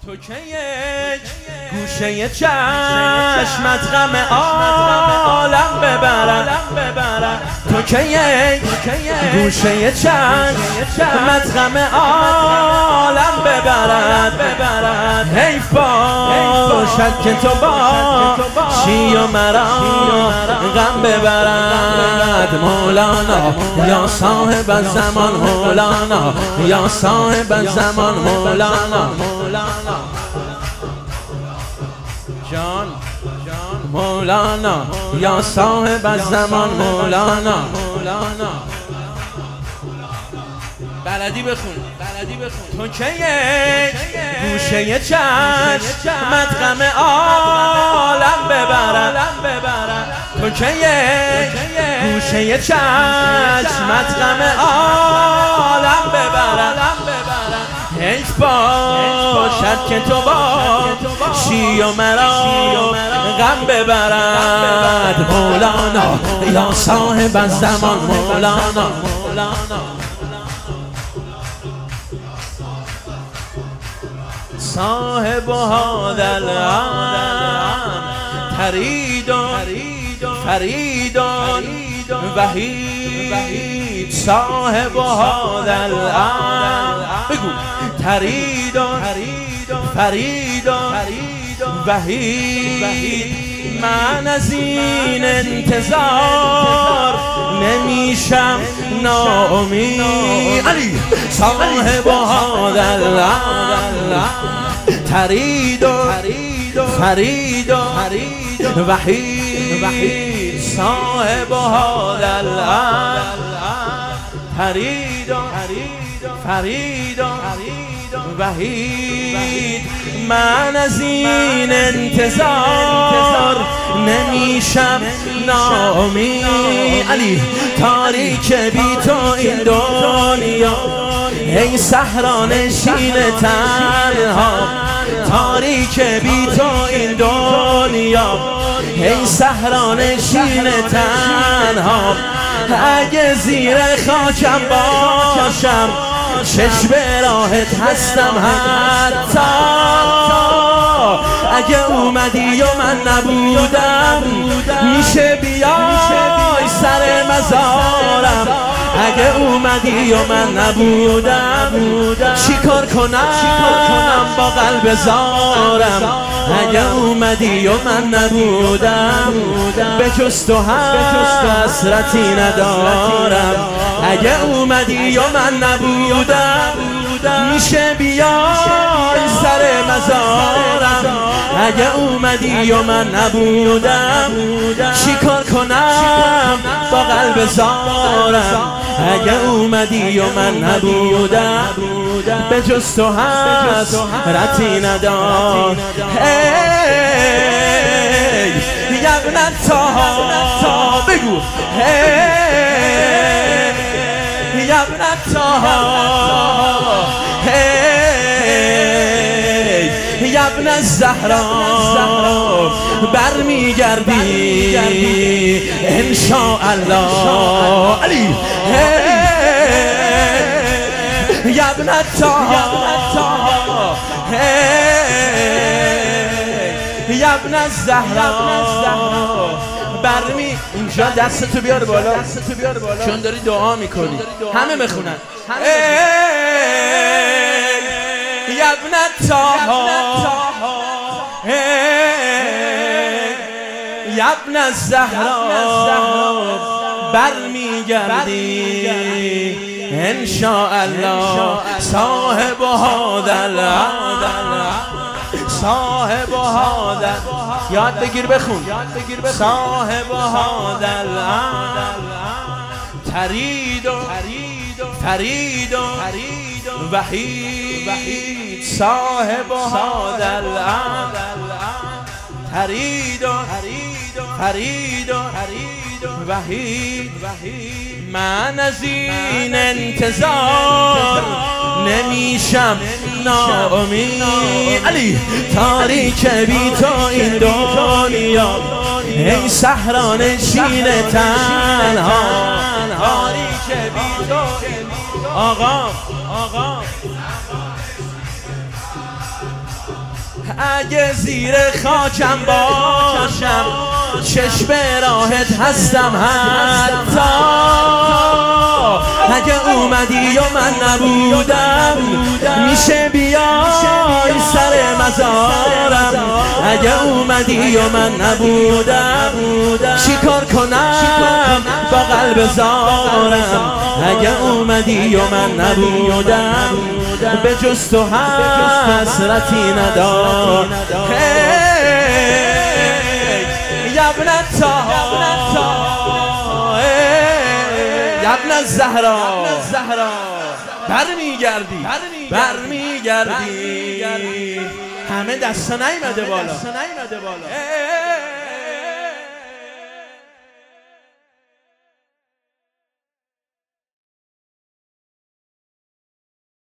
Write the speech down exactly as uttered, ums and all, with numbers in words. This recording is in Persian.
تو که یک گوشه چشمت غم عالم ببرد، تو که یک گوشه چشمت غم عالم ببرد. حیف باشد که تو باشی و مرا غم ببرد. مولانا یا صاحب الزمان، مولانا یا صاحب الزمان، مولانا جان مولانا یا صاحب الزمان، مولانا بلدی بخون بلدی بخون. تو که یک گوشه چشمت غم عالم ببرد، تو که یک گوشه چشمت غم عالم ببرد. حیف باشد که تو باشی و مرا غم ببرد. مولانا یا صاحب الزمان، مولانا صاحب هذا العالم تريد فريد وحيد. صاحب هذا العالم بگو تريد فريد وحيد. من از این انتظار نمیشم ناامید. علی صاحب هذا العالم تريد فريد وحيد. صاحب هذا العالم تريد فريد وحید. من از این انتظار نمیشم ناامید. علی تاریک بی تو این دنیا، ای صحرا نشین تنها. تاریک بی تو این دنیا، ای صحرا نشین تنها. اگه زیر خاکم باشم چشم راحت هستم حتی. اگه اومدی و من نبودم میشه بیای سر مزارم. اگه اومدی و من نبودم چیکار کنم با قلب زارم. اگه اومدی و من نبودم به جز تو حسرتی ندارم. اگه اومدی و من نبودم میشه بیای سر مزارم. اگه اومدی و من نبودم چیکار کنم با قلب زارم. اگه اومدی و من نبودم به جز تو حسرتی ندارم. هی یبن الطاها بگو، هی یبن الطاها، هی یبن الزهرا. برمیگردی انشاءالله. علی یبن الطاها، یبن الزهرا. برمی اینجا دستتو بیار بالا چون داری دعا میکنی. همه بخونن. یبن الطاها، یبن الزهرا. برمیگردی انشاءالله. صاحب هذا العالم، صاحب هذا، یاد بگیر بخون. صاحب هذا العالم تريد فريد وحيد. صاحب هذا العالم تريد فريد وحید. من از این انتظار نمیشم ناامید. علی تاریک بی تو این دنیا، ای صحرا نشین تنها. تاریک بی تو. آقا آقا اگه زیر خاکم باشم چشم راحت هستم حتی اگه اومدی و من نبودم میشه بیای سر مزارم اگه اومدی و من نبودم چی کار کنم با قلب زارم اگه اومدی و من نبودم به جز تو حسرتی ندارم ابن طاها ابن الزهرا برمیگردی برمیگردی همه دستا نیمده بالا